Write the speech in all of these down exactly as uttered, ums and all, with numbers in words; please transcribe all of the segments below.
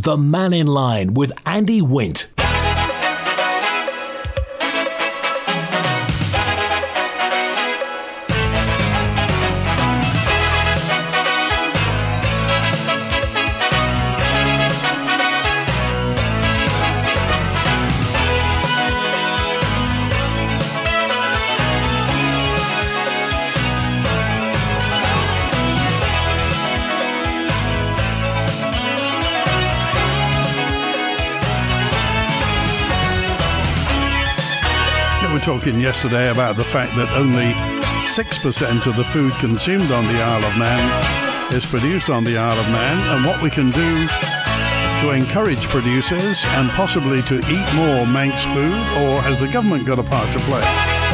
The Man in Line with Andy Wint. Talking yesterday about the fact that only six percent of the food consumed on the Isle of Man is produced on the Isle of Man, and what we can do to encourage producers and possibly to eat more Manx food, or has the government got a part to play?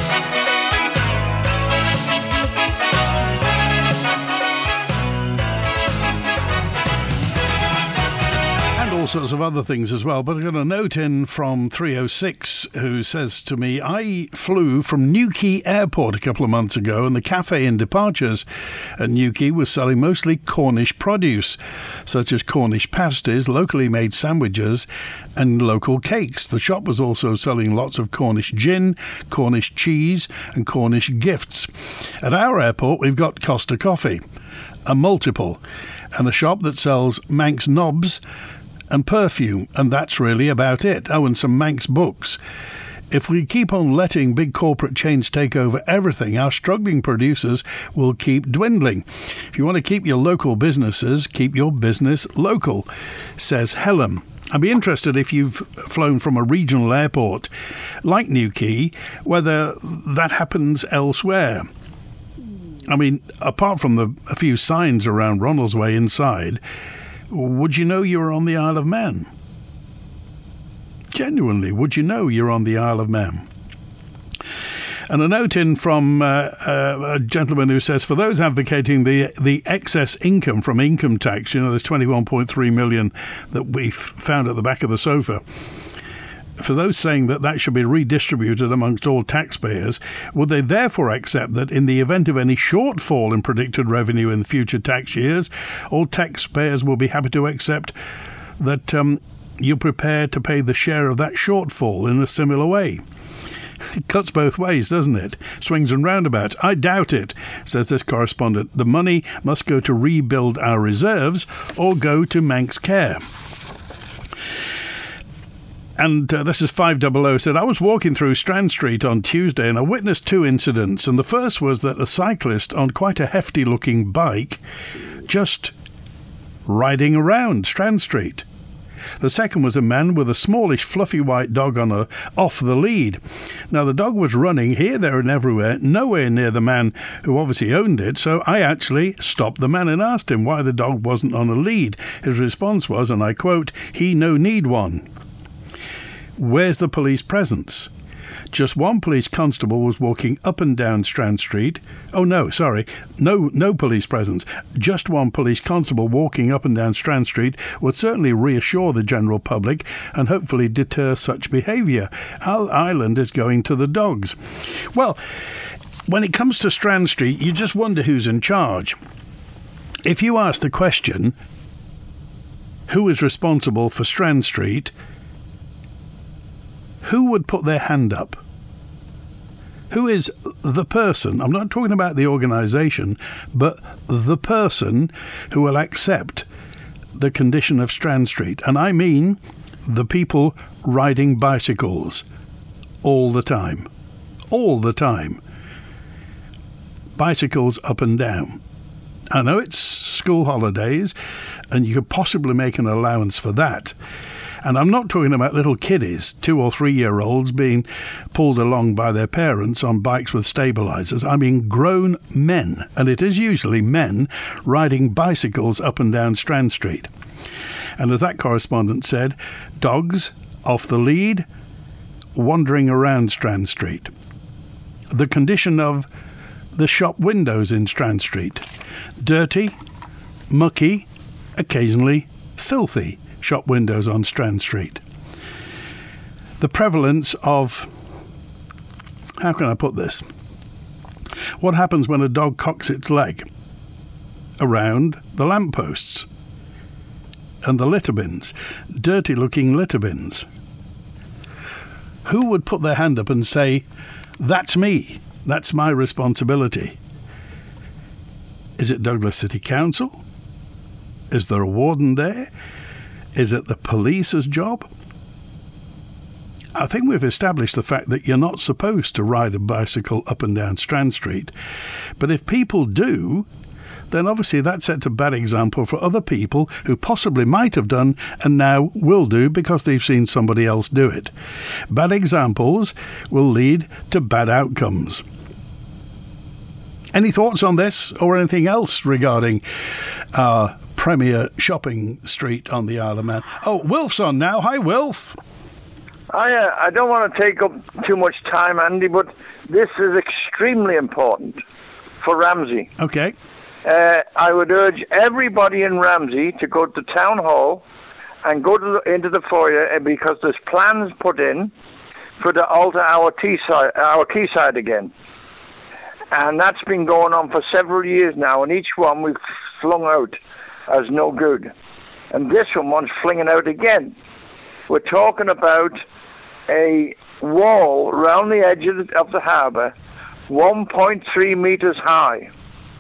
All sorts of other things as well, but I got a note in from three oh six who says to me, I flew from Newquay Airport a couple of months ago, and the cafe in departures at Newquay was selling mostly Cornish produce, such as Cornish pasties, locally made sandwiches and local cakes. The shop was also selling lots of Cornish gin, Cornish cheese and Cornish gifts. At our airport we've got Costa Coffee, a multiple, and a shop that sells Manx knobs and perfume, and that's really about it. Oh, and some Manx books. If we keep on letting big corporate chains take over everything, our struggling producers will keep dwindling. If you want to keep your local businesses, keep your business local, says Helen. I'd be interested if you've flown from a regional airport like Newquay, whether that happens elsewhere. I mean, apart from the a few signs around Ronaldsway inside, would you know you were on the Isle of Man? Genuinely, would you know you're on the Isle of Man? And a note in from uh, uh, a gentleman who says, for those advocating the the excess income from income tax, you know, there's twenty-one point three million that we've found at the back of the sofa. For those saying that that should be redistributed amongst all taxpayers, would they therefore accept that in the event of any shortfall in predicted revenue in future tax years, all taxpayers will be happy to accept that um, you're prepared to pay the share of that shortfall in a similar way? It cuts both ways, doesn't it? Swings and roundabouts. I doubt it, says this correspondent. The money must go to rebuild our reserves or go to Manx care. And uh, this is five hundred, said, I was walking through Strand Street on Tuesday and I witnessed two incidents. And the first was that a cyclist on quite a hefty-looking bike just riding around Strand Street. The second was a man with a smallish, fluffy white dog on a off the lead. Now, the dog was running here, there and everywhere, nowhere near the man who obviously owned it, so I actually stopped the man and asked him why the dog wasn't on a lead. His response was, and I quote, he no need one. Where's the police presence? Just one police constable was walking up and down Strand Street. Oh, no, sorry. No, no police presence. Just one police constable walking up and down Strand Street would certainly reassure the general public and hopefully deter such behaviour. Our island is going to the dogs. Well, when it comes to Strand Street, you just wonder who's in charge. If you ask the question, who is responsible for Strand Street, who would put their hand up? Who is the person? I'm not talking about the organisation, but the person who will accept the condition of Strand Street. And I mean the people riding bicycles all the time. All the time. Bicycles up and down. I know it's school holidays, and you could possibly make an allowance for that. And I'm not talking about little kiddies, two or three-year-olds being pulled along by their parents on bikes with stabilisers. I mean grown men, and it is usually men, riding bicycles up and down Strand Street. And as that correspondent said, dogs off the lead, wandering around Strand Street. The condition of the shop windows in Strand Street. Dirty, mucky, occasionally filthy shop windows on Strand Street. The prevalence of, how can I put this? What happens when a dog cocks its leg around the lampposts? and the litter bins, dirty-looking litter bins. Who would put their hand up and say, that's me, that's my responsibility? Is it Douglas City Council? Is there a warden there? Is it the police's job? I think we've established the fact that you're not supposed to ride a bicycle up and down Strand Street. But if people do, then obviously that sets a bad example for other people who possibly might have done and now will do because they've seen somebody else do it. Bad examples will lead to bad outcomes. Any thoughts on this or anything else regarding our premier shopping street on the Isle of Man? Oh, Wilf's on now. Hi, Wilf. I, uh, I don't want to take up too much time, Andy, but this is extremely important for Ramsey. Okay. Uh, I would urge everybody in Ramsey to go to Town Hall and go to the, into the foyer because there's plans put in for to alter our quayside, our quayside again. And that's been going on for several years now, and each one we've flung out as no good. And this one one's flinging out again. We're talking about a wall around the edge of the, of the harbour, one point three metres high.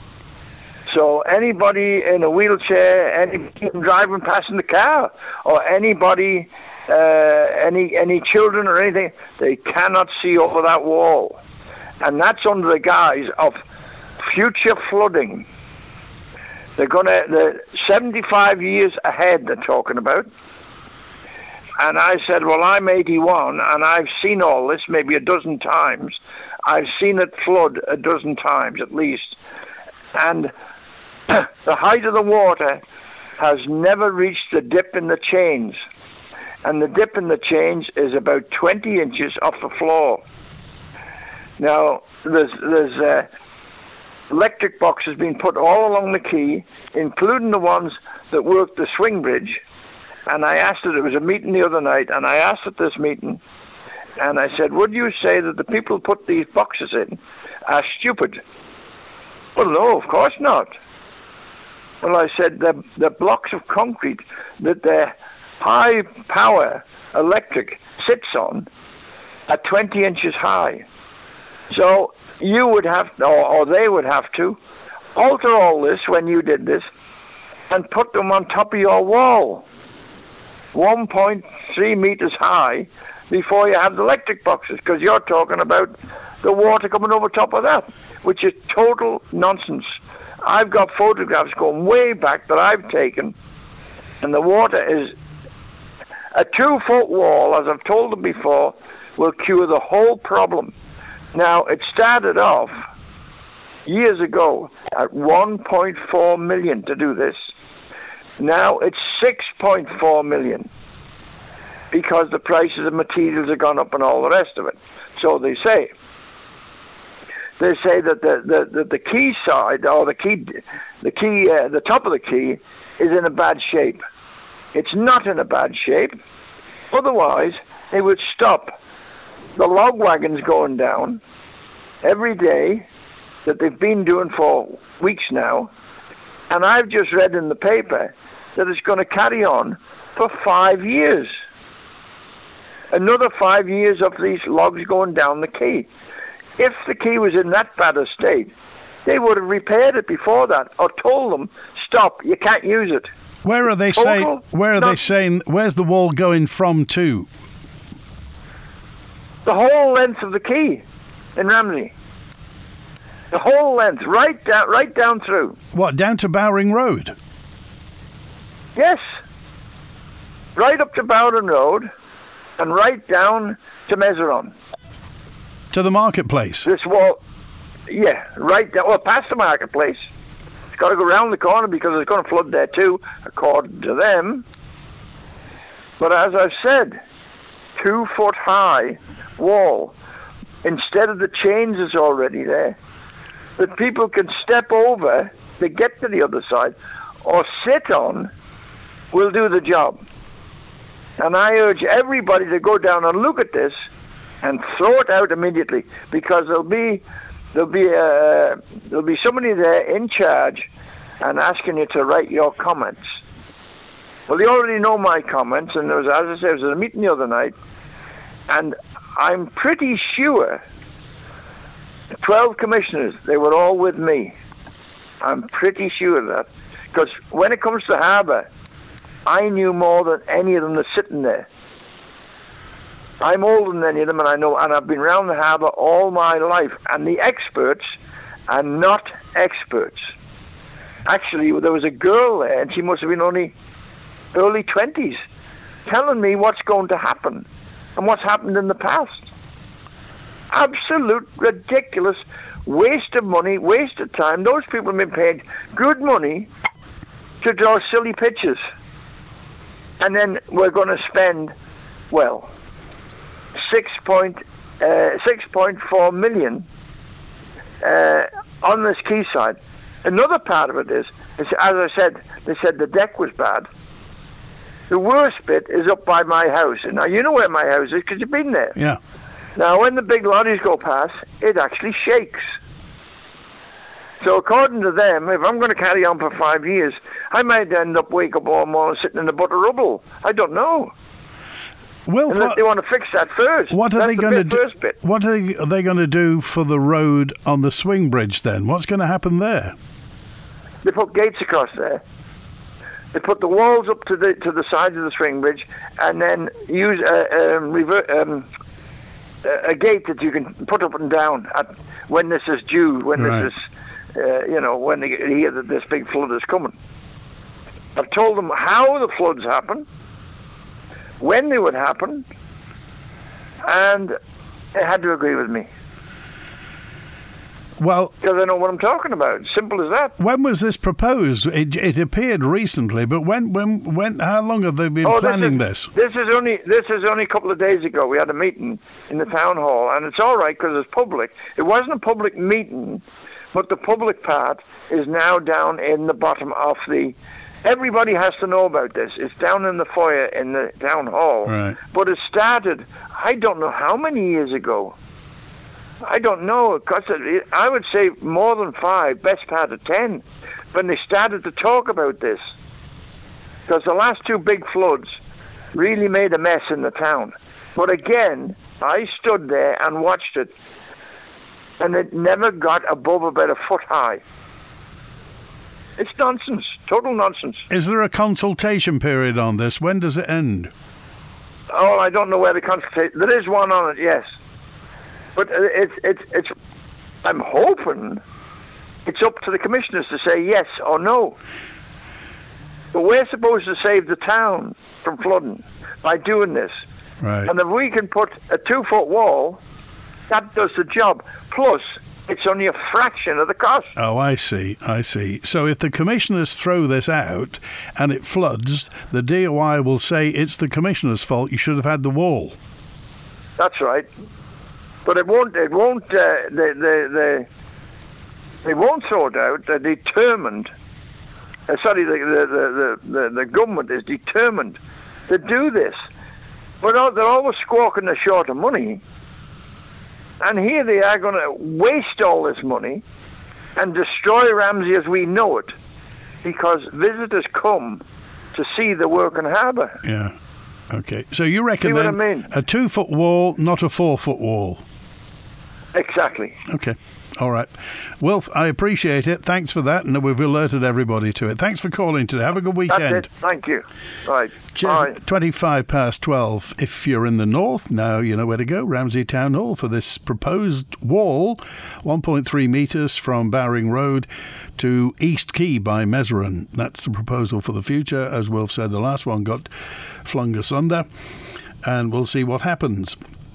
So anybody in a wheelchair, anybody driving passing the car, or anybody, uh, any any children or anything, they cannot see over that wall. And that's under the guise of future flooding. They're going to, they're seventy-five years ahead they're talking about. And I said, well, I'm eighty-one, and I've seen all this maybe a dozen times. I've seen it flood a dozen times at least. And the height of the water has never reached the dip in the chains. And the dip in the chains is about twenty inches off the floor. Now, there's, there's uh, electric boxes being put all along the quay, including the ones that work the swing bridge. And I asked it, it was a meeting the other night, and I asked at this meeting, and I said, would you say that the people who put these boxes in are stupid? Well, no, of course not. Well, I said, the, the blocks of concrete that the high power electric sits on are twenty inches high. So you would have, or, or they would have to, alter all this when you did this and put them on top of your wall, one point three meters high, before you have the electric boxes, because you're talking about the water coming over top of that, which is total nonsense. I've got photographs going way back that I've taken, and the water is a two-foot wall, as I've told them before, will cure the whole problem. Now, it started off years ago at one point four million to do this. Now it's six point four million because the prices of materials have gone up and all the rest of it. So they say. They say that the the, the, the quay side, or the quay, the quay, uh, the top of the quay is in a bad shape. It's not in a bad shape. Otherwise, they would stop the log wagons going down every day that they've been doing for weeks now. And I've just read in the paper that it's going to carry on for five years. Another five years of these logs going down the quay. If the quay was in that bad a state, they would have repaired it before that, or told them, stop, you can't use it. Where are they Total, saying? Where are not, they saying? Where's the wall going from to? The whole length of the quay in Ramsey. The whole length, right down, right down through. What, down to Bowring Road? Yes. Right up to Bowden Road, and right down to Mezeron. To the marketplace? This wall, yeah, right down, well, past the marketplace. It's got to go round the corner because it's going to flood there too, according to them. But as I've said, two foot high wall, instead of the chains that's already there, that people can step over to get to the other side, or sit on, will do the job. And I urge everybody to go down and look at this and throw it out immediately, because there'll be there'll be uh, there'll be somebody there in charge and asking you to write your comments. Well, they already know my comments, and there was, as I said, there was a meeting the other night, and I'm pretty sure twelve commissioners, they were all with me. I'm pretty sure of that. Because when it comes to harbour, I knew more than any of them that's sitting there. I'm older than any of them, and I know, and I've been around the harbour all my life. And the experts are not experts. Actually, there was a girl there, and she must have been only early twenties, telling me what's going to happen and what's happened in the past. Absolute ridiculous waste of money, waste of time. Those people have been paid good money to draw silly pictures. And then we're going to spend, well, six point four million uh, on this quayside. Another part of it is, is, as I said, they said the deck was bad. The worst bit is up by my house. And now, you know where my house is because you've been there. Yeah. Now, when the big lorries go past, it actually shakes. So according to them, if I'm going to carry on for five years, I might end up wake up all morning sitting in a butt of rubble. I don't know. Well, Unless they want to fix that first. What are That's they the going to bit, do? first bit. What are they, are they going to do for the road on the swing bridge then? What's going to happen there? They put gates across there. They put the walls up to the to the sides of the swing bridge, and then use a, um, revert, um, a gate that you can put up and down at when this is due, when Right. this is, uh, you know, when they hear that this big flood is coming. I've told them how the floods happen, when they would happen, and they had to agree with me. Well, Because I know what I'm talking about. Simple as that. when was this proposed? It, it appeared recently, but when, when, when? How long have they been Oh, planning this? this? Is, this is only this is only a couple of days ago. We had a meeting in the town hall, and it's all right because it's public. It wasn't a public meeting, but the public part is now down in the bottom of the. Everybody has to know about this. It's down in the foyer in the town hall. Right. But it started, I don't know how many years ago. I don't know. Because I would say more than five, best part of ten, when they started to talk about this. Because the last two big floods really made a mess in the town. But again, I stood there and watched it, and it never got above about a foot high. It's nonsense, total nonsense. Is there a consultation period on this? When does it end? Oh, I don't know where the consultation. There is one on it, yes, but it's it's it's. I'm hoping it's up to the commissioners to say yes or no. But we're supposed to save the town from flooding by doing this, Right. and if we can put a two-foot wall, that does the job. Plus, it's only a fraction of the cost. Oh, I see, I see. So if the commissioners throw this out and it floods, the D O I will say it's the commissioner's fault, you should have had the wall. That's right. But it won't. It won't. Uh, they, they, they, they won't throw it out. They're determined. Uh, sorry, the the, the the the government is determined to do this. But they're always squawking they're short of money. And here they are going to waste all this money and destroy Ramsey as we know it, because visitors come to see the working harbour. Yeah. Okay. So you reckon See what then I mean? a two-foot wall, not a four-foot wall? Exactly. Okay. All right. Wilf, I appreciate it. Thanks for that, and we've alerted everybody to it. Thanks for calling today. Have a good weekend. That's it. Thank you. Right. Cheers. Bye. twenty-five past twelve. If you're in the north, now you know where to go. Ramsey Town Hall for this proposed wall, one point three metres from Bowring Road to East Quay by Mezeran. That's the proposal for the future. As Wilf said, the last one got flung asunder, and we'll see what happens.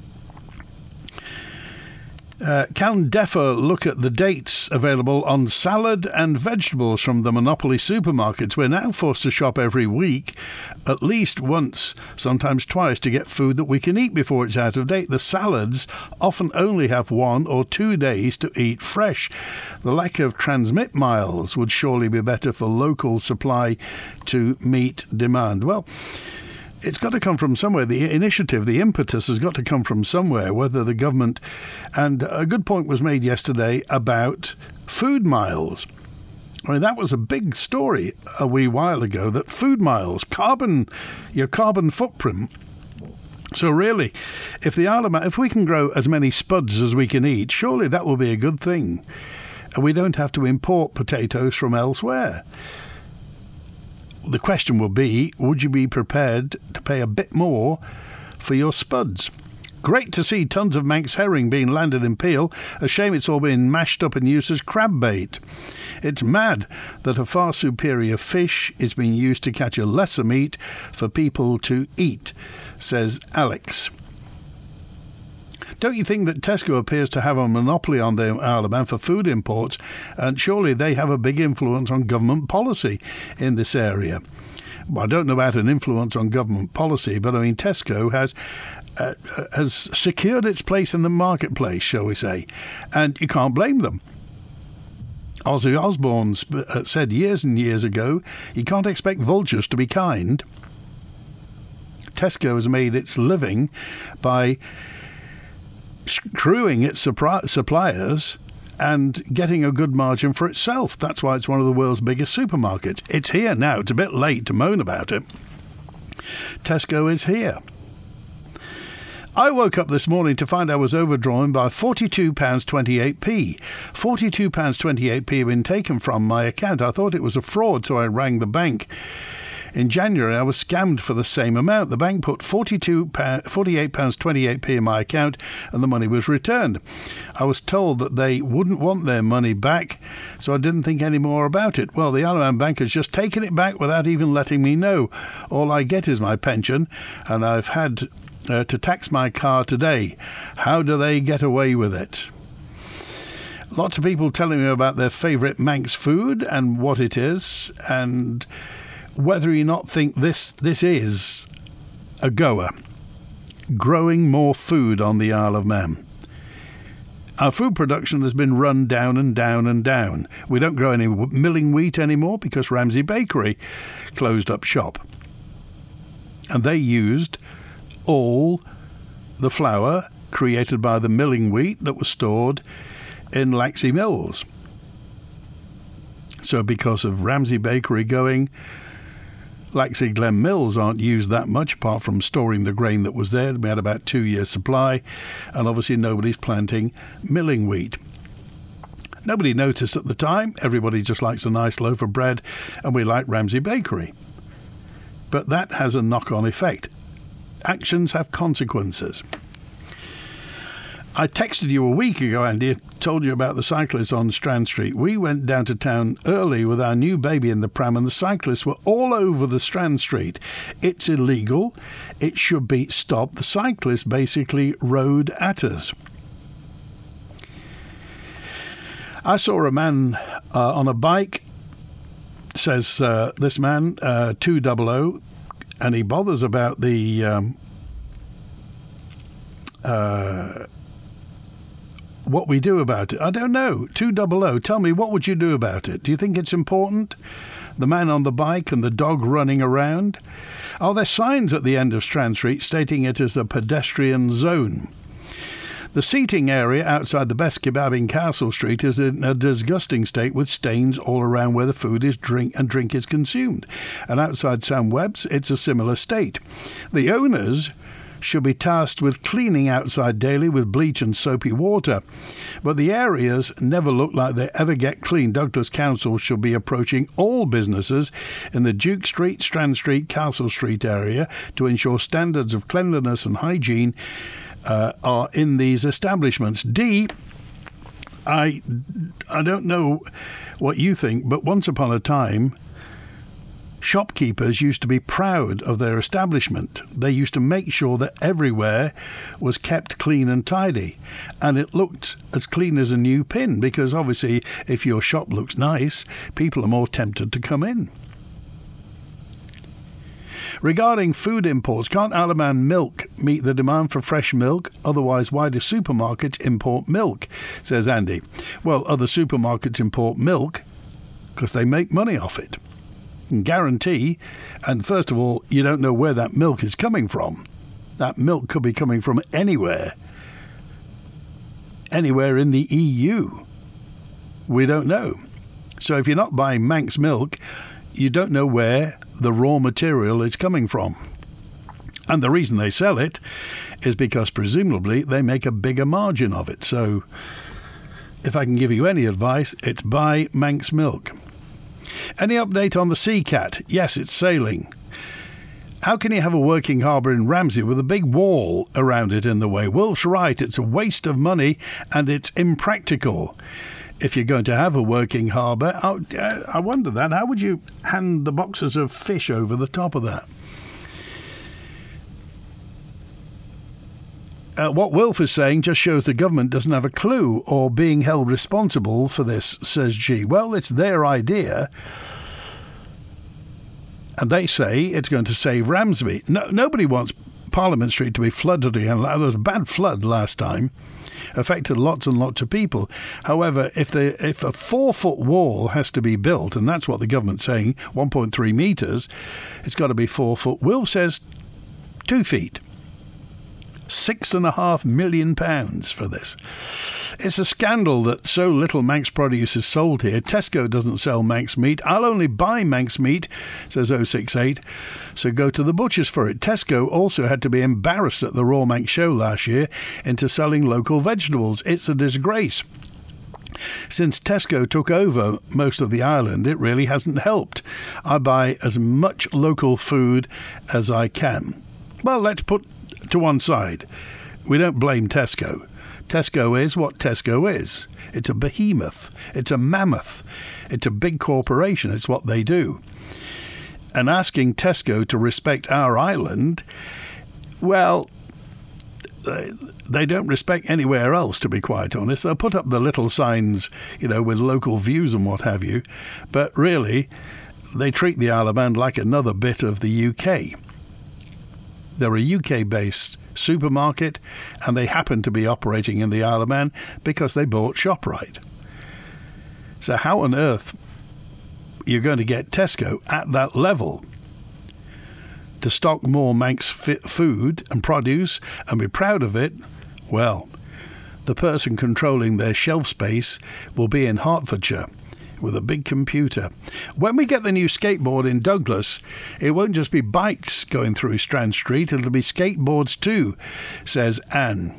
Uh, can DEFRA look at the dates available on salad and vegetables from the monopoly supermarkets? We're now forced to shop every week, at least once, sometimes twice, to get food that we can eat before it's out of date. The salads often only have one or two days to eat fresh. The lack of transmit miles would surely be better for local supply to meet demand. Well, it's got to come from somewhere. The initiative, the impetus has got to come from somewhere, whether the government... And a good point was made yesterday about food miles. I mean, that was a big story a wee while ago, that food miles, carbon, your carbon footprint. So really, if the Isle of Man, if we can grow as many spuds as we can eat, surely that will be a good thing. And we don't have to import potatoes from elsewhere. The question will be, would you be prepared to pay a bit more for your spuds? Great to see tons of Manx herring being landed in Peel. A shame it's all been mashed up and used as crab bait. It's mad that a far superior fish is being used to catch a lesser meat for people to eat, says Alex. Don't you think that Tesco appears to have a monopoly on the Isle of Man for food imports, and surely they have a big influence on government policy in this area? Well, I don't know about an influence on government policy, but I mean, Tesco has uh, has secured its place in the marketplace, shall we say, and you can't blame them. Ozzy Osbourne said years and years ago, you can't expect vultures to be kind. Tesco has made its living by screwing its suppliers and getting a good margin for itself. That's why it's one of the world's biggest supermarkets. It's here now. It's a bit late to moan about it. Tesco is here. I woke up this morning to find I was overdrawn by forty-two pounds twenty-eight p. forty-two pounds twenty-eight p had been taken from my account. I thought it was a fraud, so I rang the bank. In January, I was scammed for the same amount. The bank put forty-two pounds, forty-eight pounds twenty-eight p in my account, and the money was returned. I was told that they wouldn't want their money back, so I didn't think any more about it. Well, the Isle of Man Bank has just taken it back without even letting me know. All I get is my pension, and I've had uh, to tax my car today. How do they get away with it? Lots of people telling me about their favourite Manx food and what it is, and whether you not think this this is a goer. Growing more food on the Isle of Man. Our food production has been run down and down and down. We don't grow any milling wheat anymore because Ramsey Bakery closed up shop. And they used all the flour created by the milling wheat that was stored in Laxey Mills. So because of Ramsey Bakery going, Laxey Glen Mills aren't used that much, apart from storing the grain that was there. We had about two years' supply, and obviously nobody's planting milling wheat. Nobody noticed at the time. Everybody just likes a nice loaf of bread, and we like Ramsey Bakery. But that has a knock-on effect. Actions have consequences. I texted you a week ago, Andy, told you about the cyclists on Strand Street. We went down to town early with our new baby in the pram, and the cyclists were all over the Strand Street. It's illegal. It should be stopped. The cyclists basically rode at us. I saw a man uh, on a bike, says uh, this man, uh, two hundred, and he bothers about the... Um, uh, what we do about it. I don't know. two hundred. Tell me, what would you do about it? Do you think it's important? The man on the bike and the dog running around? Are there signs at the end of Strand Street stating it is a pedestrian zone? The seating area outside the Best Kebab in Castle Street is in a disgusting state with stains all around where the food is drink and drink is consumed. And outside Sam Webb's, it's a similar state. The owners should be tasked with cleaning outside daily with bleach and soapy water. But the areas never look like they ever get clean. Douglas Council should be approaching all businesses in the Duke Street, Strand Street, Castle Street area to ensure standards of cleanliness and hygiene uh, are in these establishments. D, I, I don't know what you think, but once upon a time, shopkeepers used to be proud of their establishment. They used to make sure that everywhere was kept clean and tidy, and it looked as clean as a new pin, because obviously if your shop looks nice, people are more tempted to come in. Regarding food imports, can't Isle of Man milk meet the demand for fresh milk? Otherwise, why do supermarkets import milk? Says Andy. Well, other supermarkets import milk because they make money off it. And guarantee, and first of all, you don't know where that milk is coming from. That milk could be coming from anywhere. Anywhere in the E U. We don't know. So if you're not buying Manx milk, you don't know where the raw material is coming from. And the reason they sell it is because presumably they make a bigger margin of it. So if I can give you any advice, it's buy Manx milk. Any update on the Sea Cat? Yes, it's sailing. How can you have a working harbour in Ramsey with a big wall around it in the way? Wolf's right, it's a waste of money and it's impractical. If you're going to have a working harbour, I, I wonder that. How would you hand the boxes of fish over the top of that? Uh, what Wilf is saying just shows the government doesn't have a clue or being held responsible for this, says G. Well, it's their idea. And they say it's going to save Ramsey. No, nobody wants Parliament Street to be flooded again. There was a bad flood last time. Affected lots and lots of people. However, if they, if a four-foot wall has to be built, and that's what the government's saying, one point three metres, it's got to be four foot. Will says two feet. Six and a half million pounds for this. It's a scandal that so little Manx produce is sold here. Tesco doesn't sell Manx meat. I'll only buy Manx meat, says oh six eight, so go to the butchers for it. Tesco also had to be embarrassed at the Raw Manx show last year into selling local vegetables. It's a disgrace. Since Tesco took over most of the island, it really hasn't helped. I buy as much local food as I can. Well, let's put to one side. We don't blame Tesco. Tesco is what Tesco is. It's a behemoth. It's a mammoth. It's a big corporation. It's what they do. And asking Tesco to respect our island, well, they, they don't respect anywhere else, to be quite honest. They'll put up the little signs, you know, with local views and what have you. But really, they treat the Isle of Man like another bit of the U K. They're a U K-based supermarket, and they happen to be operating in the Isle of Man because they bought ShopRite. So how on earth you're going to get Tesco at that level to stock more Manx fit food and produce and be proud of it? Well, the person controlling their shelf space will be in Hertfordshire with a big computer. When we get the new skateboard in Douglas, it won't just be bikes going through Strand Street, it'll be skateboards too, says Anne.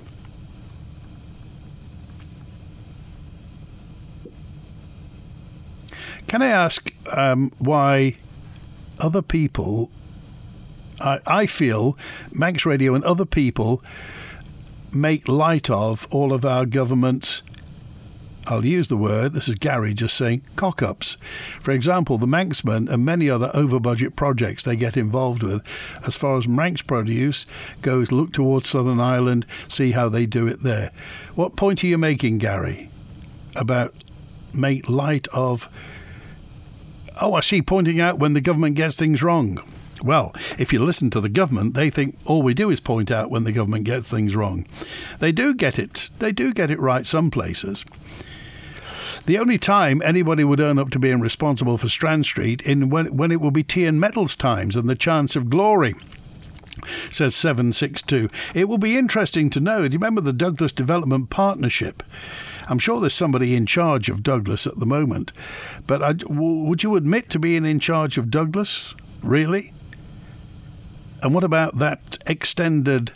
Can I ask um, why other people, I, I feel Manx Radio and other people make light of all of our government's, I'll use the word, this is Gary just saying, cock-ups. For example, the Manxman and many other over-budget projects they get involved with. As far as Manx produce goes, look towards Southern Ireland, see how they do it there. What point are you making, Gary, about make light of... Oh, I see, pointing out when the government gets things wrong. Well, if you listen to the government, they think all we do is point out when the government gets things wrong. They do get it. They do get it right some places. The only time anybody would earn up to being responsible for Strand Street in when, when it will be tea and metals times and the chance of glory, says seven six two. It will be interesting to know. Do you remember the Douglas Development Partnership? I'm sure there's somebody in charge of Douglas at the moment. But I, w- would you admit to being in charge of Douglas? Really? And what about that extended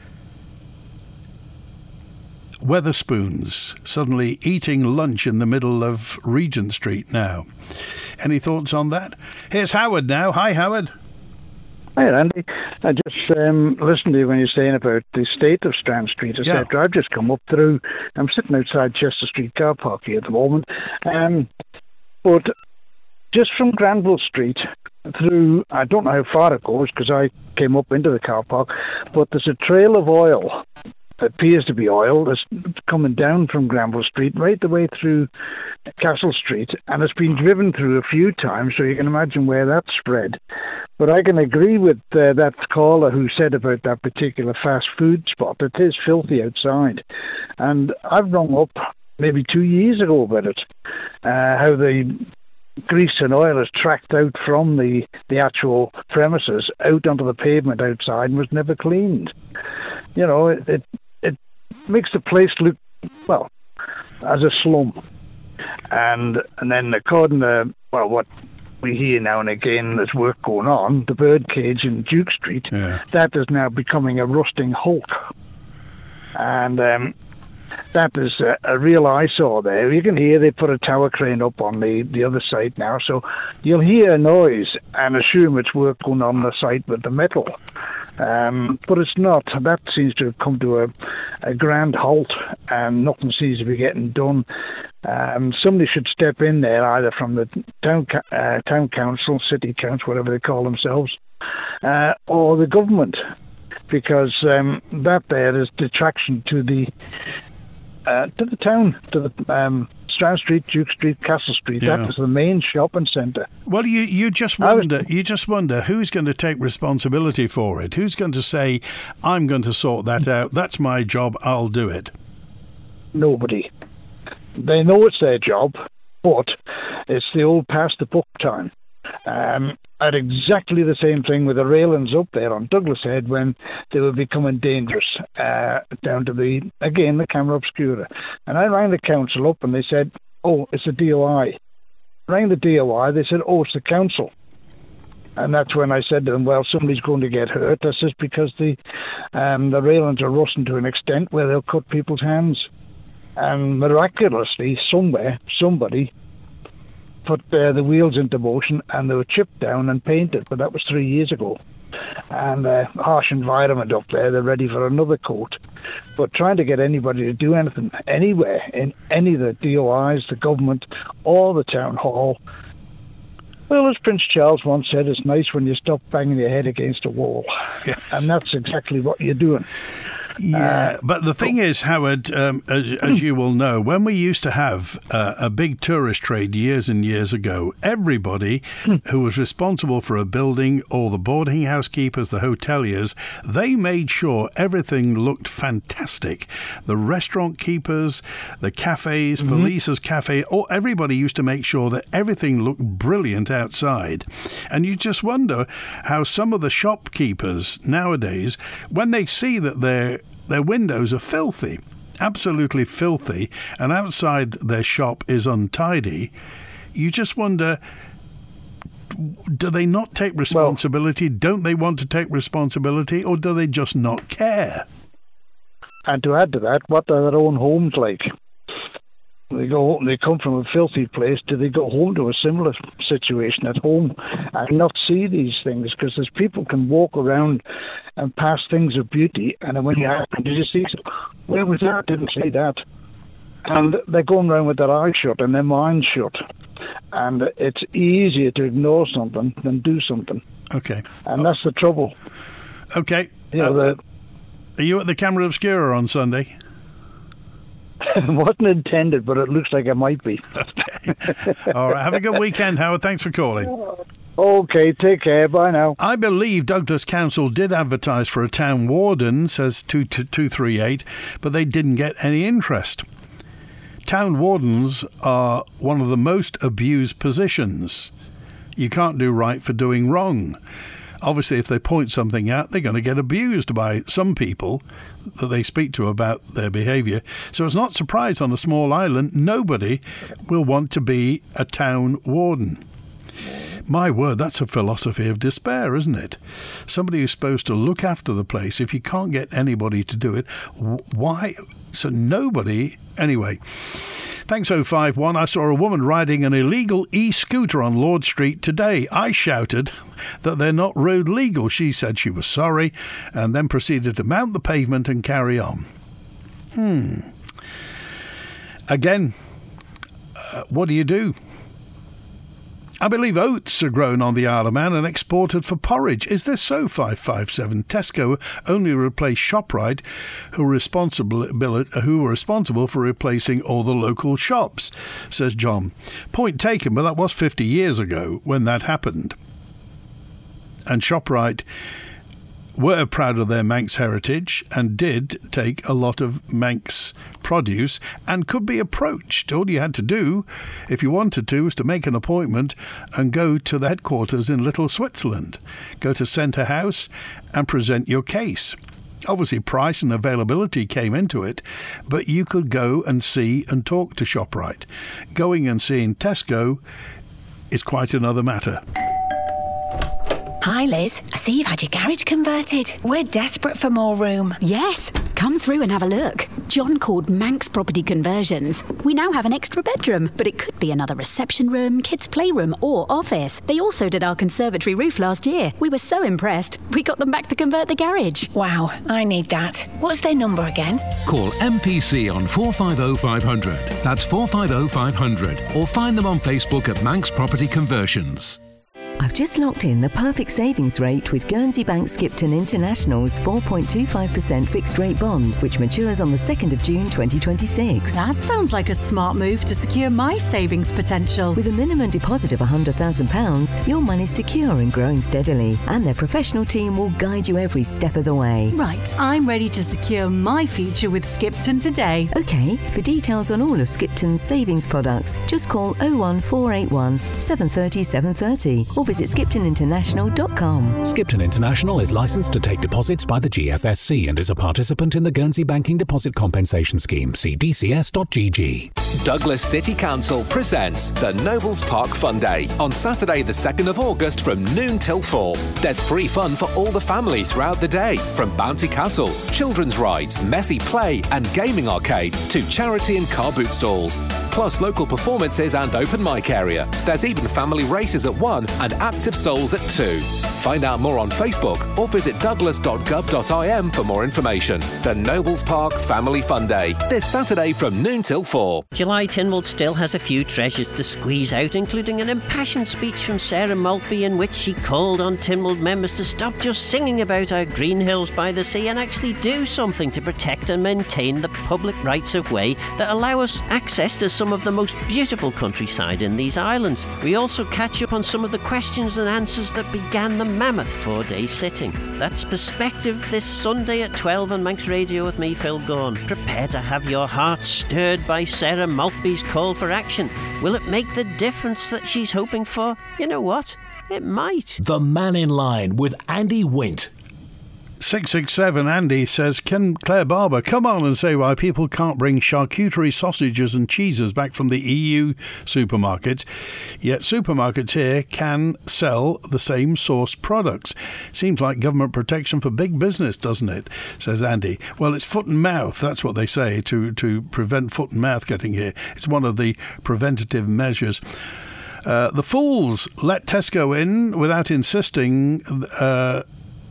Weatherspoons suddenly eating lunch in the middle of Regent Street now? Any thoughts on that? Here's Howard now. Hi, Howard. Hi, Andy. I just um, listened to you when you're saying about the state of Strand Street, et cetera. Yeah. I've just come up through, I'm sitting outside Chester Street car park here at the moment, um, but just from Granville Street through, I don't know how far it goes because I came up into the car park, but there's a trail of oil. It appears to be oil that's coming down from Granville Street right the way through Castle Street, and it's been driven through a few times, so you can imagine where that spread. But I can agree with uh, that caller who said about that particular fast food spot. It is filthy outside. And I've rung up maybe two years ago about it, uh, how the grease and oil is tracked out from the, the actual premises out onto the pavement outside and was never cleaned. You know, it, it, it makes the place look, well, as a slum. And and then according to, well, what we hear now and again, there's work going on, the birdcage in Duke Street, yeah. that is now becoming a rusting hulk. And um, that is a, a real eyesore there. You can hear they put a tower crane up on the, the other side now, so you'll hear a noise and assume it's work going on the site with the metal. Um, but it's not. That seems to have come to a, a grand halt, and nothing seems to be getting done. Um, somebody should step in there, either from the town uh, town council, city council, whatever they call themselves, uh, or the government, because um, that there is detraction to the uh, to the town, to the um, Strand Street, Duke Street, Castle Street. Yeah. That is the main shopping centre. Well, you, you just wonder you just wonder who's going to take responsibility for it. Who's going to say, "I'm going to sort that out. That's my job. I'll do it." Nobody. They know it's their job, but it's the old pass the buck time. Um, I had exactly the same thing with the railings up there on Douglas Head when they were becoming dangerous, uh, down to the, again, the camera obscura. And I rang the council up and they said, oh, it's a D O I. Rang the D O I, they said, oh, it's the council. And that's when I said to them, well, somebody's going to get hurt. That's just because the, um, the railings are rusting to an extent where they'll cut people's hands. And miraculously, somewhere, somebody put uh, the wheels into motion and they were chipped down and painted, but that was three years ago. And uh, harsh environment up there, they're ready for another coat. But trying to get anybody to do anything anywhere, in any of the D O Is, the government, or the town hall, well, as Prince Charles once said, it's nice when you stop banging your head against a wall. Yes. And that's exactly what you're doing. Yeah, uh, but the thing is, Howard, um, as, as you will know, when we used to have uh, a big tourist trade years and years ago, everybody who was responsible for a building, all the boarding house keepers, the hoteliers, they made sure everything looked fantastic. The restaurant keepers, the cafes, mm-hmm. Felisa's Cafe, all, everybody used to make sure that everything looked brilliant outside. And you just wonder how some of the shopkeepers nowadays, when they see that they're their windows are filthy, absolutely filthy, and outside their shop is untidy, you just wonder, do they not take responsibility? Well, don't they want to take responsibility, or do they just not care? And to add to that, what are their own homes like? They go, they come from a filthy place. Do they go home to a similar situation at home and not see these things? Because there's people can walk around and pass things of beauty, and then when you ask them, did you see? Where was that? Didn't see that. And they're going around with their eyes shut and their minds shut. And it's easier to ignore something than do something. Okay. And that's the trouble. Okay. You know, uh, the, are you at the Camera Obscura on Sunday? Wasn't intended, but it looks like it might be. Okay. All right. Have a good weekend, Howard. Thanks for calling. Okay, take care. Bye now. I believe Douglas Council did advertise for a town warden, says two two three eight, but they didn't get any interest. Town wardens are one of the most abused positions. You can't do right for doing wrong. Obviously, if they point something out, they're going to get abused by some people that they speak to about their behaviour. So it's not surprised on a small island, nobody will want to be a town warden. My word, that's a philosophy of despair, isn't it? Somebody who's supposed to look after the place, if you can't get anybody to do it, why? So nobody... Anyway, thanks oh five one. I saw a woman riding an illegal e-scooter on Lord Street today. I shouted that they're not road legal. She said she was sorry and then proceeded to mount the pavement and carry on. Hmm. Again, uh, what do you do? I believe oats are grown on the Isle of Man and exported for porridge. Is this so? five five seven. Tesco only replaced ShopRite, who were responsible, who were responsible for replacing all the local shops, says John. Point taken, but that was fifty years ago when that happened. And ShopRite were proud of their Manx heritage and did take a lot of Manx produce and could be approached. All you had to do, if you wanted to, was to make an appointment and go to the headquarters in Little Switzerland. Go to Centre House and present your case. Obviously, price and availability came into it, but you could go and see and talk to ShopRite. Going and seeing Tesco is quite another matter. Hi Liz, I see you've had your garage converted. We're desperate for more room. Yes, come through and have a look. John called Manx Property Conversions. We now have an extra bedroom, but it could be another reception room, kids' playroom or office. They also did our conservatory roof last year. We were so impressed, we got them back to convert the garage. Wow, I need that. What's their number again? Call M P C on four five zero five zero zero. That's four five zero five zero zero. Or find them on Facebook at Manx Property Conversions. I've just locked in the perfect savings rate with Guernsey Bank Skipton International's four point two five percent fixed rate bond, which matures on the second of June twenty twenty-six. That sounds like a smart move to secure my savings potential. With a minimum deposit of one hundred thousand pounds, your money's secure and growing steadily, and their professional team will guide you every step of the way. Right, I'm ready to secure my future with Skipton today. OK, for details on all of Skipton's savings products, just call oh one four eight one, seven three oh, seven three oh or visit skipton international dot com. Skipton International is licensed to take deposits by the G F S C and is a participant in the Guernsey Banking Deposit Compensation Scheme. See d c s dot g g. Douglas City Council presents the Nobles Park Fun Day on Saturday the second of August from noon till four. There's free fun for all the family throughout the day, from bouncy castles, children's rides, messy play and gaming arcade to charity and car boot stalls. Plus local performances and open mic area. There's even family races at one and Active Souls at two. Find out more on Facebook or visit douglas dot gov dot i m for more information. The Nobles Park Family Fun Day, this Saturday from noon till four. July Tynwald still has a few treasures to squeeze out, including an impassioned speech from Sarah Maltby in which she called on Tynwald members to stop just singing about our green hills by the sea and actually do something to protect and maintain the public rights of way that allow us access to some of the most beautiful countryside in these islands. We also catch up on some of the questions and answers that began the mammoth four-day sitting. That's Perspective this Sunday at twelve on Manx Radio with me, Phil Gaughan. Prepare to have your heart stirred by Sarah Maltby's call for action. Will it make the difference that she's hoping for? You know what? It might. The Man in Line with Andy Wint. six six seven Andy says, can Claire Barber come on and say why people can't bring charcuterie sausages and cheeses back from the E U supermarkets, yet supermarkets here can sell the same source products? Seems like government protection for big business, doesn't it? Says Andy. Well, it's foot and mouth. That's what they say to, to prevent foot and mouth getting here. It's one of the preventative measures. Uh, the fools let Tesco in without insisting uh,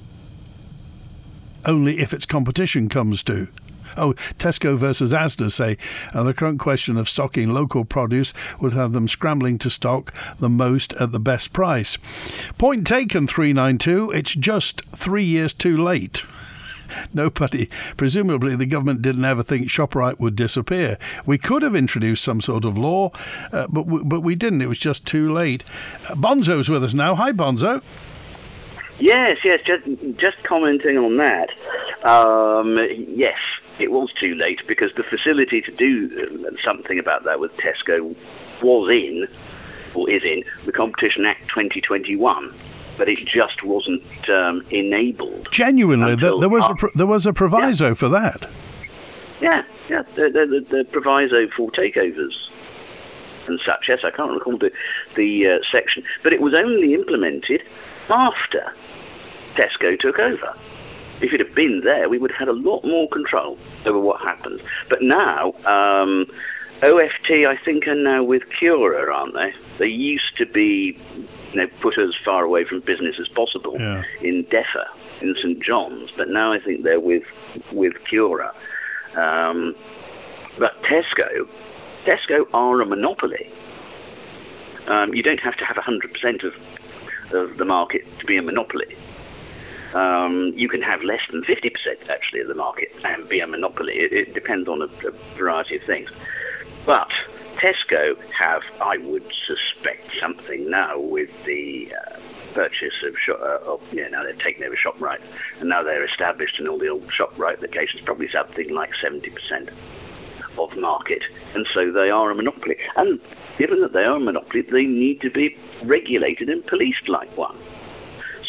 only if its competition comes to. Oh, Tesco versus Asda say uh, the current question of stocking local produce would have them scrambling to stock the most at the best price. Point taken, three nine two. It's just three years too late. Nobody, presumably the government didn't ever think ShopRite would disappear. We could have introduced some sort of law, uh, but, we, but we didn't. It was just too late. Uh, Bonzo's with us now. Hi, Bonzo. Yes, yes, just, just commenting on that. Um, yes, it was too late because the facility to do something about that with Tesco was in, or is in, the Competition Act twenty twenty-one. But it just wasn't um, enabled. Genuinely, there, there was a pro- there was a proviso yeah. for that. Yeah, yeah, the, the, the proviso for takeovers and such. Yes, I can't recall the the uh, section, but it was only implemented after Tesco took over. If it had been there, we would have had a lot more control over what happens. But now, um, O F T, I think, are now with Cura, aren't they? They used to be, you know, put as far away from business as possible yeah. in DEFA, in St John's, but now I think they're with with Cura. Um, but Tesco, Tesco are a monopoly. Um, you don't have to have one hundred percent of, of the market to be a monopoly. Um, you can have less than fifty percent, actually, of the market and be a monopoly. It, it depends on a, a variety of things. But Tesco have, I would suspect, something now with the uh, purchase of, shop, uh, of, you know, now they've taken over ShopRite, and now they're established in all the old ShopRite locations, probably something like seventy percent of market. And so they are a monopoly. And given that they are a monopoly, they need to be regulated and policed like one.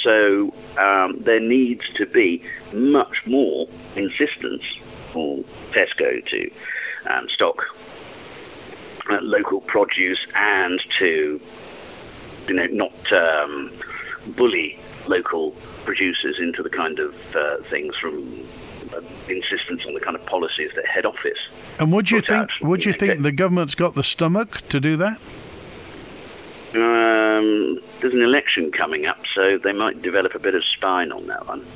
so um, there needs to be much more insistence for Tesco to um, stock uh, local produce and to, you know, not um, bully local producers into the kind of uh, things from uh, insistence on the kind of policies that head office. And would you think? Out. Would you think the government's got the stomach to do that? Um, there's an election coming up, so they might develop a bit of spine on that one.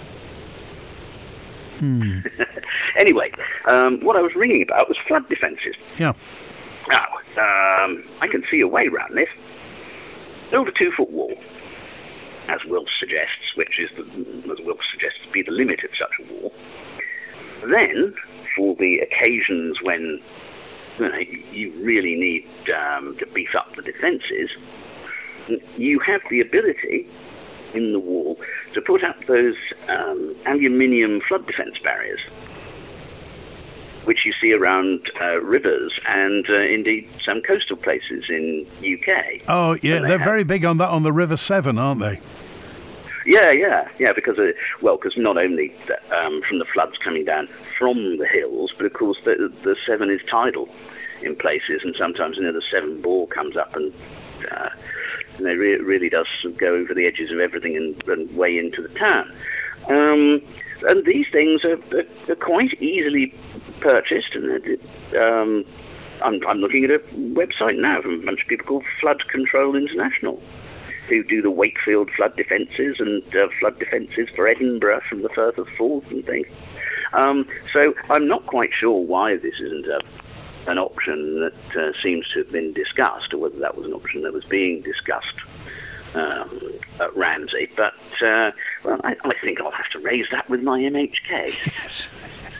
Hmm. Anyway, um, what I was ringing about was flood defences. Yeah. Now, um, I can see a way around this. Build a two-foot wall, as Wills suggests, which is, the, as Wills suggests, be the limit of such a wall. Then, for the occasions when you know, you really need um, to beef up the defences, you have the ability in the wall to put up those um, aluminium flood defence barriers, which you see around uh, rivers and uh, indeed some coastal places in U K. Oh, yeah, they they're have... very big on that on the River Severn, aren't they? Yeah, yeah, yeah, because, uh, well, because not only the, um, from the floods coming down from the hills, but of course the, the Severn is tidal in places, and sometimes, you know, the Severn bore comes up and, uh, you know, re- really does go over the edges of everything and, and way into the town. Um, and these things are, are, are quite easily purchased, and um, I'm, I'm looking at a website now from a bunch of people called Flood Control International, who do the Wakefield flood defences and uh, flood defences for Edinburgh from the Firth of Forth and things. Um, so I'm not quite sure why this isn't a, an option that uh, seems to have been discussed, or whether that was an option that was being discussed um, at Ramsey. But, uh, well, I, I think I'll have to raise that with my M H K. Yes.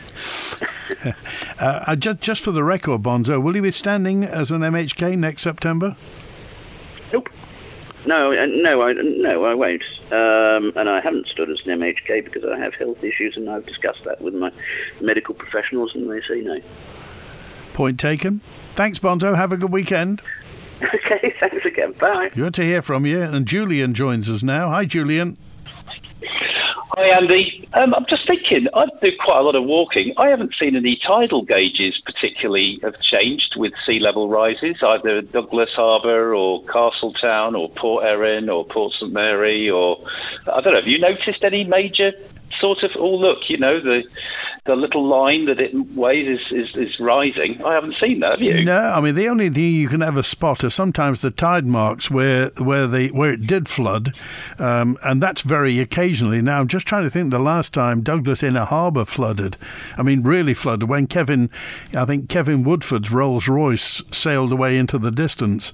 uh, just, just for the record, Bonzo, will you be standing as an M H K next September? Nope. No, uh, no, I, no, I won't. Um, and I haven't stood as an M H K because I have health issues, and I've discussed that with my medical professionals, and they say no. Point taken. Thanks, Bonzo. Have a good weekend. Okay, thanks again. Bye. Good to hear from you. And Julian joins us now. Hi, Julian. Hi, Andy. Um, I'm just thinking, I do quite a lot of walking. I haven't seen any tidal gauges particularly have changed with sea level rises, either at Douglas Harbour or Castletown or Port Erin or Port St Mary, or, I don't know, have you noticed any major sort of, oh, look, you know, the the little line that it weighs is, is, is rising? I haven't seen that, have you? No, I mean, the only thing you can ever spot are sometimes the tide marks where where they where it did flood, um, and that's very occasionally. Now, I'm just trying to think the last time Douglas Inner Harbour flooded. I mean, really flooded, when Kevin, I think Kevin Woodford's Rolls Royce sailed away into the distance.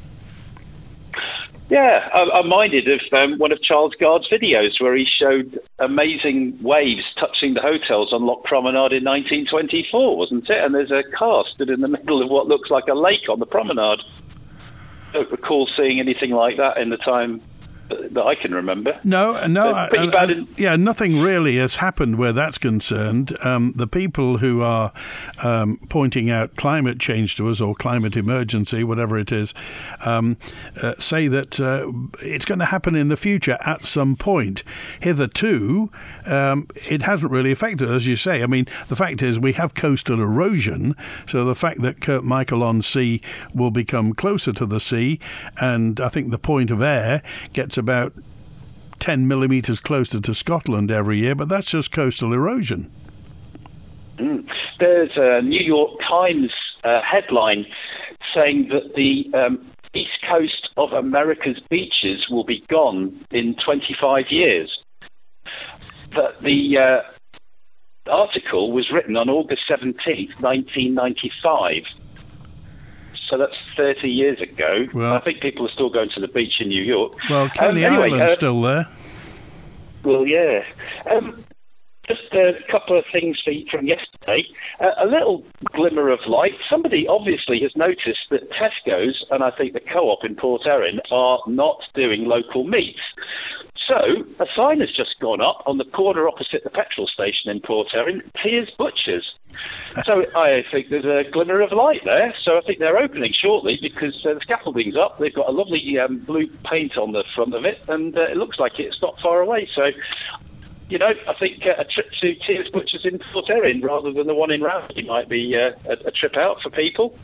Yeah, I, I'm minded of um, one of Charles Gard's videos where he showed amazing waves touching the hotels on Loch Promenade in nineteen twenty-four, wasn't it? And there's a car stood in the middle of what looks like a lake on the promenade. I don't recall seeing anything like that in the time that I can remember. No, no, uh, pretty bad in- yeah, nothing really has happened where that's concerned. Um, the people who are um, pointing out climate change to us, or climate emergency, whatever it is, um, uh, say that uh, it's going to happen in the future at some point. Hitherto, um, it hasn't really affected us, as you say. I mean, the fact is we have coastal erosion, so the fact that Kirk Michael-on-Sea will become closer to the sea, and I think the point of air gets about ten millimetres closer to Scotland every year, but that's just coastal erosion. Mm. There's a New York Times uh, headline saying that the um, east coast of America's beaches will be gone in twenty-five years. But the uh, article was written on August seventeenth, nineteen ninety-five. So that's thirty years ago. Well, I think people are still going to the beach in New York. Well, Coney um, anyway, Island's uh, still there. Well, yeah. Um, just a couple of things from yesterday. Uh, a little glimmer of light. Somebody obviously has noticed that Tesco's, and I think the Co-op in Port Erin, are not doing local meats. So a sign has just gone up on the corner opposite the petrol station in Port Erin, Piers Butchers. So I think there's a glimmer of light there. So I think they're opening shortly because uh, the scaffolding's up. They've got a lovely um, blue paint on the front of it, and uh, it looks like it's not far away. So, you know, I think uh, a trip to Piers Butchers in Port Erin rather than the one in Ramsey might be uh, a, a trip out for people.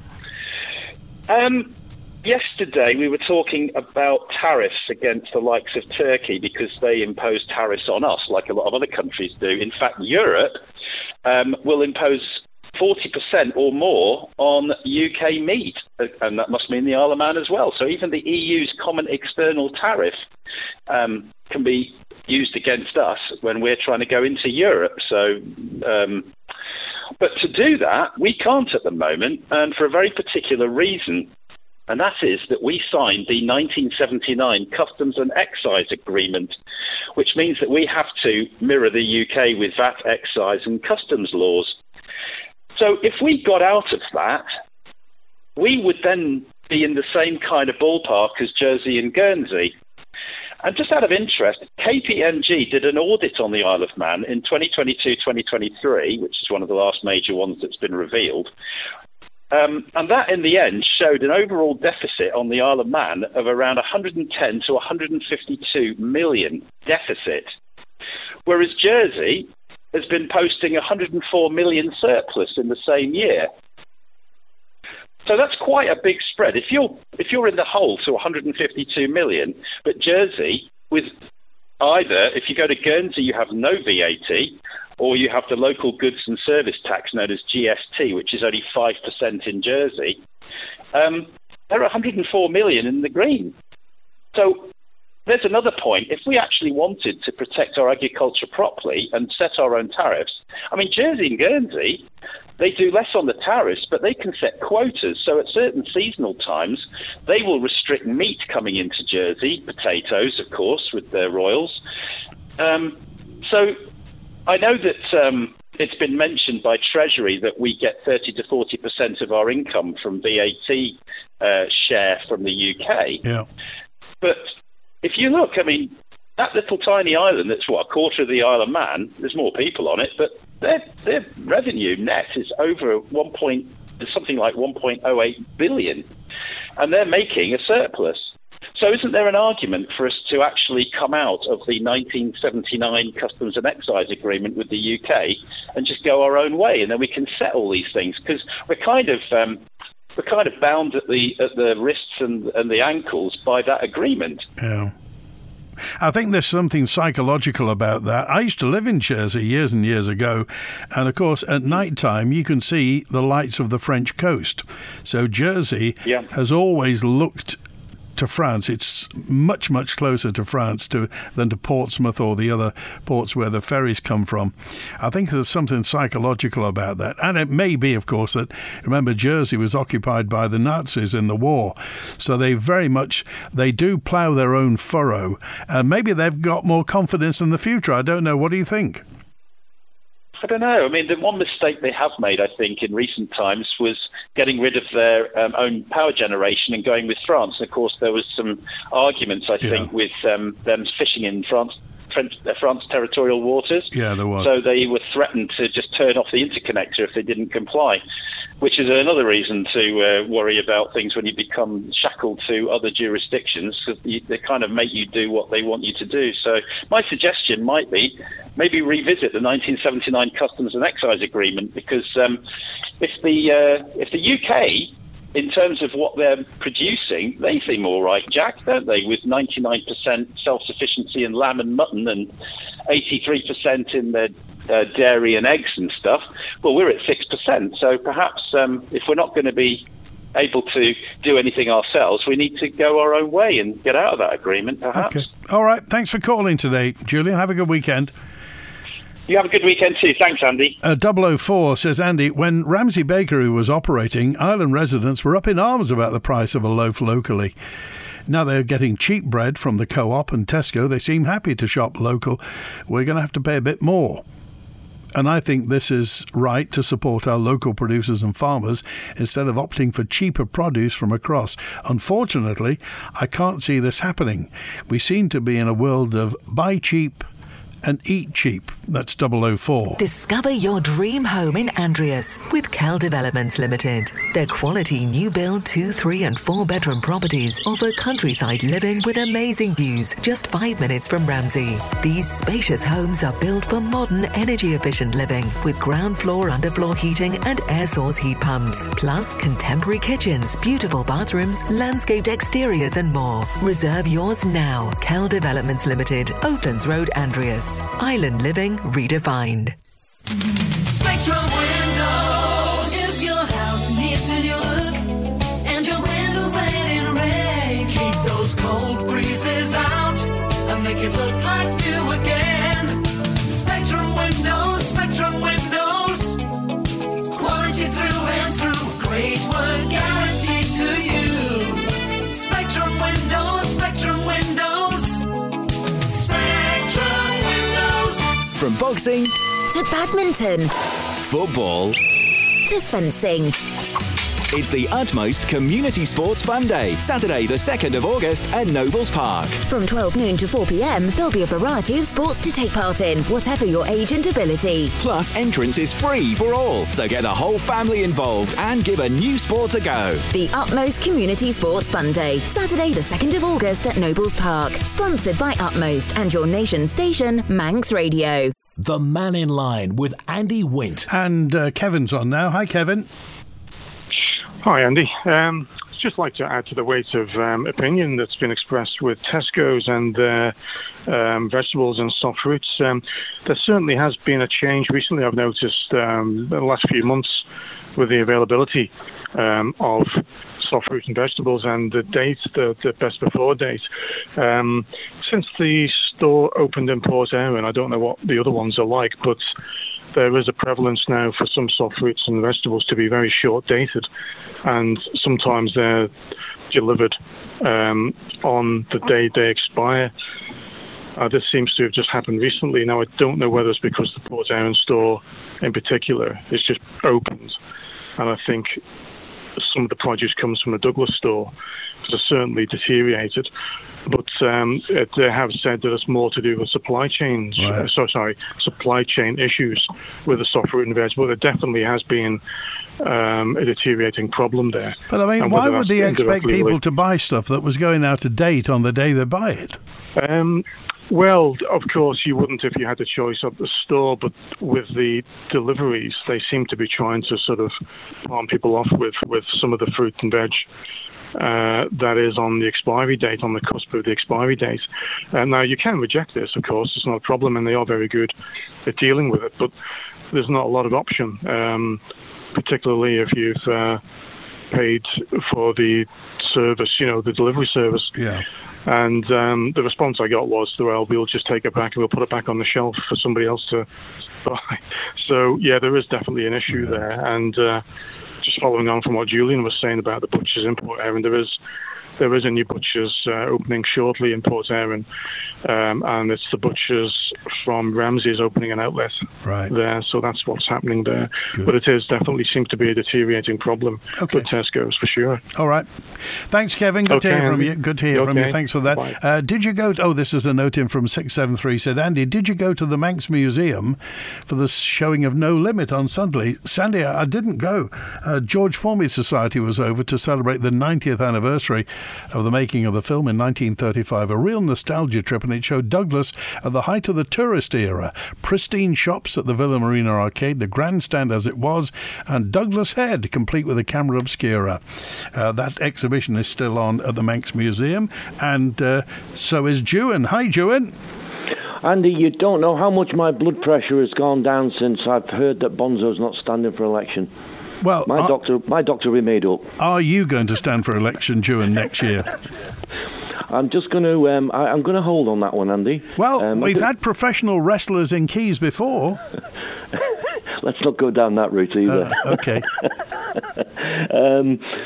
Um. Yesterday, we were talking about tariffs against the likes of Turkey because they impose tariffs on us, like a lot of other countries do. In fact, Europe um, will impose forty percent or more on U K meat, and that must mean the Isle of Man as well. So even the E U's common external tariff um, can be used against us when we're trying to go into Europe. So, um, but to do that, we can't at the moment, and for a very particular reason. And that is that we signed the nineteen seventy-nine Customs and Excise Agreement, which means that we have to mirror the U K with V A T, excise and customs laws. So if we got out of that, we would then be in the same kind of ballpark as Jersey and Guernsey. And just out of interest, K P M G did an audit on the Isle of Man in twenty twenty-two twenty twenty-three, which is one of the last major ones that's been revealed. Um, and that, in the end, showed an overall deficit on the Isle of Man of around one hundred ten to one hundred fifty-two million deficit, whereas Jersey has been posting one hundred four million surplus in the same year. So that's quite a big spread. If you're if you're in the hole to one hundred fifty-two million, but Jersey, with either, if you go to Guernsey, you have no V A T, or you have the local goods and service tax known as G S T, which is only five percent in Jersey, um, they're one hundred four million in the green. So there's another point. If we actually wanted to protect our agriculture properly and set our own tariffs, I mean, Jersey and Guernsey, they do less on the tariffs, but they can set quotas. So at certain seasonal times, they will restrict meat coming into Jersey, potatoes, of course, with their royals. Um, so I know that um, it's been mentioned by Treasury that we get thirty to forty percent of our income from V A T uh, share from the U K. Yeah. But if you look, I mean, that little tiny island, that's what, a quarter of the Isle of Man, there's more people on it, but their their revenue net is over one point, something like one point oh eight billion, and they're making a surplus. So isn't there an argument for us to actually come out of the nineteen seventy-nine Customs and Excise Agreement with the U K and just go our own way, and then we can settle these things? Because we're kind of um, we're kind of bound at the at the wrists and, and the ankles by that agreement. Yeah. I think there's something psychological about that. I used to live in Jersey years and years ago, and of course at night time you can see the lights of the French coast. So Jersey yeah. has always looked to France. It's much, much closer to France to, than to Portsmouth or the other ports where the ferries come from. I think there's something psychological about that. And it may be, of course, that, remember, Jersey was occupied by the Nazis in the war. So they very much, they do plough their own furrow. And maybe they've got more confidence in the future. I don't know. What do you think? I don't know. I mean, the one mistake they have made, I think, in recent times was getting rid of their um, own power generation and going with France. And of course, there was some arguments, I yeah. think, with um, them fishing in France, French, uh, France territorial waters. Yeah, there was. So they were threatened to just turn off the interconnector if they didn't comply, which is another reason to uh, worry about things when you become shackled to other jurisdictions, because they kind of make you do what they want you to do. So my suggestion might be maybe revisit the nineteen seventy-nine Customs and Excise Agreement, because um, if the uh, if the U K, in terms of what they're producing, they seem all right, Jack, don't they? With ninety-nine percent self-sufficiency in lamb and mutton and eighty-three percent in their uh, dairy and eggs and stuff. Well, we're at six percent. So perhaps um, if we're not going to be able to do anything ourselves, we need to go our own way and get out of that agreement, perhaps. Okay. All right. Thanks for calling today, Julian. Have a good weekend. You have a good weekend too. Thanks, Andy. Uh, double oh four says, Andy, when Ramsey Bakery was operating, island residents were up in arms about the price of a loaf locally. Now they're getting cheap bread from the Co-op and Tesco. They seem happy to shop local. We're going to have to pay a bit more. And I think this is right to support our local producers and farmers instead of opting for cheaper produce from across. Unfortunately, I can't see this happening. We seem to be in a world of buy cheap and eat cheap. That's double oh four. Discover your dream home in Andreas with Cal Developments Limited. Their quality new build two, three and four bedroom properties offer countryside living with amazing views just five minutes from Ramsey. These spacious homes are built for modern energy efficient living with ground floor underfloor heating and air source heat pumps. Plus contemporary kitchens, beautiful bathrooms, landscaped exteriors and more. Reserve yours now. Cal Developments Limited, Oatlands Road, Andreas. Island living redefined. Spectrum Windows. If your house needs a new look and your windows letting rain, keep those cold breezes out and make it look like new again. Spectrum Windows, Spectrum Windows. Quality through and through. Great work guaranteed to you. Spectrum Windows, Spectrum Windows. From boxing to badminton, football to fencing. It's the Utmost Community Sports Fun Day, Saturday the second of August at Nobles Park. From twelve noon to four p.m, there'll be a variety of sports to take part in, whatever your age and ability. Plus, entrance is free for all, so get the whole family involved and give a new sport a go. The Utmost Community Sports Fun Day, Saturday the second of August at Nobles Park. Sponsored by Utmost and your nation station, Manx Radio. The Man in Line with Andy Wint. And uh, Kevin's on now. Hi, Kevin. Hi, Andy. Um, I'd just like to add to the weight of um, opinion that's been expressed with Tesco's and their um, vegetables and soft fruits. Um, there certainly has been a change recently, I've noticed, um, in the last few months with the availability um, of soft fruit and vegetables and the date, the, the best before date. Um, since the store opened in Port Erin, I don't know what the other ones are like, but there is a prevalence now for some soft fruits and vegetables to be very short dated, and sometimes they're delivered um, on the day they expire. Uh, this seems to have just happened recently. Now, I don't know whether it's because the Port Erin store in particular is just opened, and I think some of the produce comes from the Douglas store, which has certainly deteriorated. But um, it, they have said that it's more to do with supply chains. Right. Uh, so sorry, supply chain issues with the soft fruit and veg. But there definitely has been um, a deteriorating problem there. But I mean, and why would they expect people linked. to buy stuff that was going out of date on the day they buy it? Um, well, of course, you wouldn't if you had the choice at the store, but with the deliveries, they seem to be trying to sort of palm people off with, with some of the fruit and veg uh, that is on the expiry date, on the cusp of the expiry date. Uh, now, you can reject this, of course, it's not a problem, and they are very good at dealing with it, but there's not a lot of option, um, particularly if you've uh, paid for the service, you know, the delivery service. Yeah. And um, the response I got was, well, we'll just take it back and we'll put it back on the shelf for somebody else to buy. So, yeah, there is definitely an issue yeah. there. And uh, just following on from what Julian was saying about the butchers in Port Erin, there is there is a new butcher's uh, opening shortly in Port Erin, um, and it's the butchers from Ramsey's opening an outlet right. there, so that's what's happening there. Good. But it is definitely seems to be a deteriorating problem okay. with Tesco's for sure. All right. Thanks, Kevin. Good okay, to hear from Andy. you. Good to hear okay. from you. Thanks for that. Uh, did you go to, oh, this is a note in from six seven three, said, Andy, did you go to the Manx Museum for the showing of No Limit on Sunday? Sandy, I didn't go. Uh, George Formby Society was over to celebrate the ninetieth anniversary of the making of the film in nineteen thirty-five, a real nostalgia trip, and it showed Douglas at the height of the tourist era. Pristine shops at the Villa Marina Arcade, the grandstand as it was, and Douglas Head, complete with a camera obscura. Uh, that exhibition is still on at the Manx Museum, and uh, so is Juan. Hi, Juan. Andy, you don't know how much my blood pressure has gone down since I've heard that Bonzo's not standing for election. Well, my are, doctor, my doctor, we made up. Are you going to stand for election, Juan, next year? I'm just going to. Um, I, I'm going to hold on that one, Andy. Well, um, we've had professional wrestlers in Keys before. Let's not go down that route either. Uh, okay. um,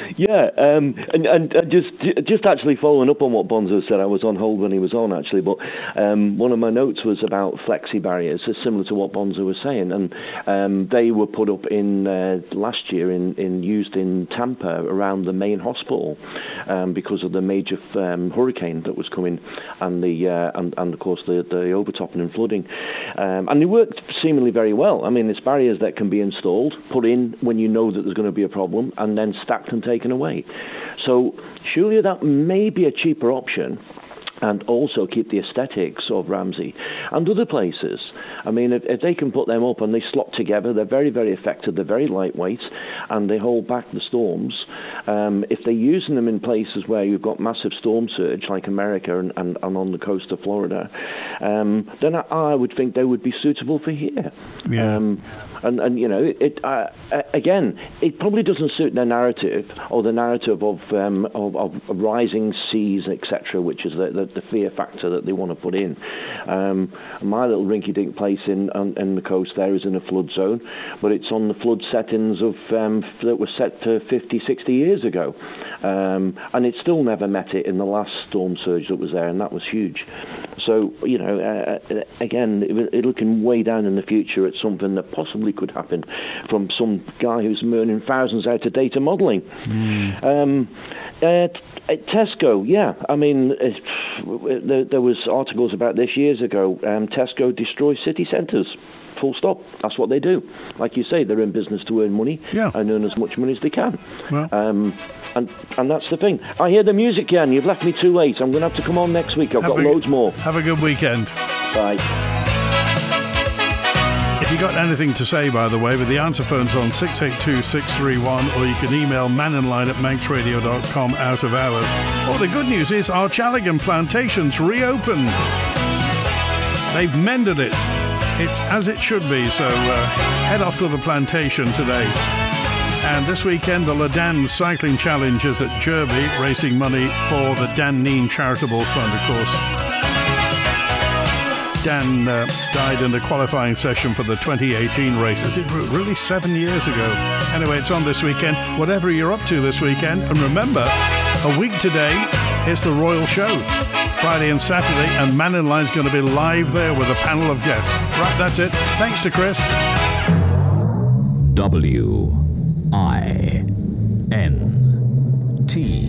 Yeah, um, and, and, and just just actually following up on what Bonzo said, I was on hold when he was on actually, but um, one of my notes was about flexi barriers, similar to what Bonzo was saying, and um, they were put up in uh, last year in, in used in Tampa around the main hospital um, because of the major um, hurricane that was coming, and the uh, and, and of course the, the overtopping and flooding, um, and they worked seemingly very well. I mean, it's barriers that can be installed, put in when you know that there's going to be a problem, and then stacked and taken away. So surely that may be a cheaper option, and also keep the aesthetics of Ramsey and other places. I mean, if, if they can put them up and they slot together, they're very, very effective, they're very lightweight, and they hold back the storms. Um, if they're using them in places where you've got massive storm surge, like America and, and, and on the coast of Florida, um, then I, I would think they would be suitable for here. Yeah. Um, and, and, you know, it uh, again, it probably doesn't suit their narrative, or the narrative of um, of, of rising seas, et cetera, which is the, the, the fear factor that they want to put in. Um, my little rinky-dink place in on, in the coast there is in a flood zone, but it's on the flood settings of um, that were set to fifty, sixty years ago, um, and it still never met it in the last storm surge that was there, and that was huge. So, you know, uh, again, it, looking way down in the future at something that possibly could happen from some guy who's earning thousands out of data modelling. Mm. Um, uh, Tesco, yeah, I mean, uh, there, there was articles about this years ago. Um, Tesco destroys city centres. Full stop. That's what they do. Like you say, they're in business to earn money yeah. and earn as much money as they can. Well. Um, and and that's the thing. I hear the music, Jan. You've left me too late. I'm going to have to come on next week. I've have got a, loads more. Have a good weekend. Bye. If you've got anything to say, by the way, with the answer phone's on six eight two, six three one, or you can email maninline at manx radio dot com out of hours. Well, the good news is our Chaligan plantation's reopened. They've mended it. It's as it should be, so uh, head off to the plantation today. And this weekend, the Ladan Cycling Challenge is at Jerby, raising money for the Dan Neen Charitable Fund, of course. Dan uh, died in the qualifying session for the twenty eighteen races. It was really seven years ago. Anyway, it's on this weekend. Whatever you're up to this weekend. And remember, a week today is the Royal Show. Friday and Saturday, and Maninline's going to be live there with a panel of guests. Right, that's it. Thanks to Chris. W I N T